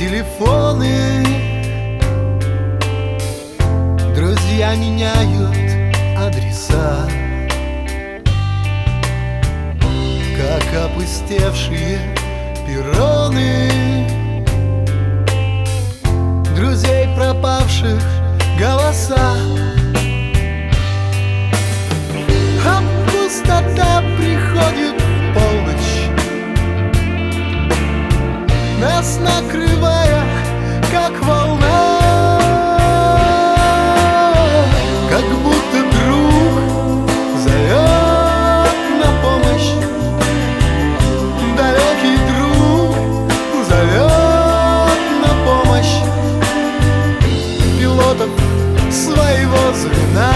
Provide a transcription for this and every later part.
телефоны. Друзья меняют адреса, как опустевшие перроны. Друзей пропавших голоса, а пустота приходит в полночь, нас накрывая, как волна. Как будто друг зовет на помощь, далекий друг зовет на помощь пилотов своего звена.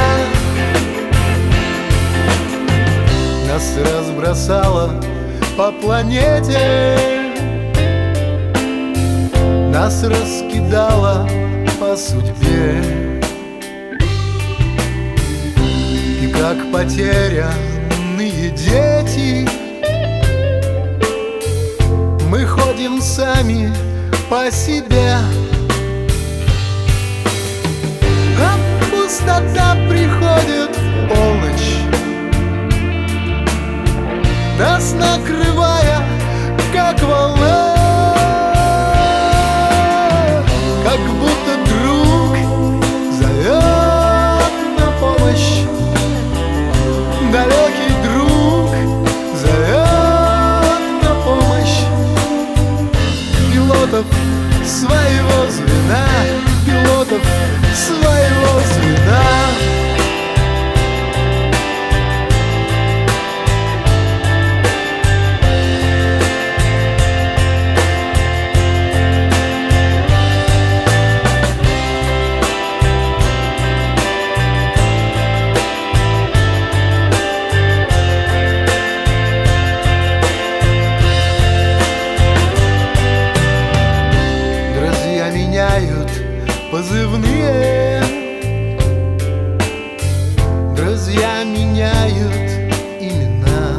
Нас разбросало по планете, нас раскидало по судьбе. И как потерянные дети мы ходим сами по себе, а пустота приходит в полночь, нас накрывая, как волна. Как будто друг зовет на помощь, далекий друг зовет на помощь пилотов своего звена, пилотов своего звена. Меняют позывные, друзья меняют имена,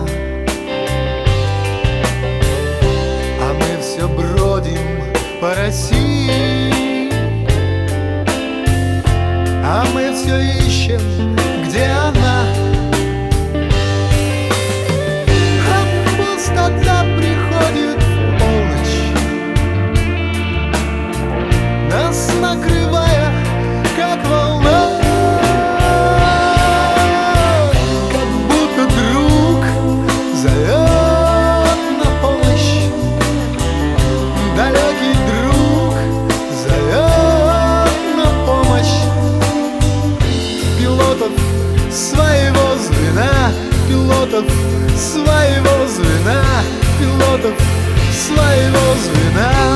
а мы все бродим по России, а мы все ищем, где она. А пустота приходит в полночь, нас накрывая, как волна. Как будто друг зовет на помощь, далекий друг зовет на помощь пилотов своего звена, пилотов своего звена, пилотов своего звена.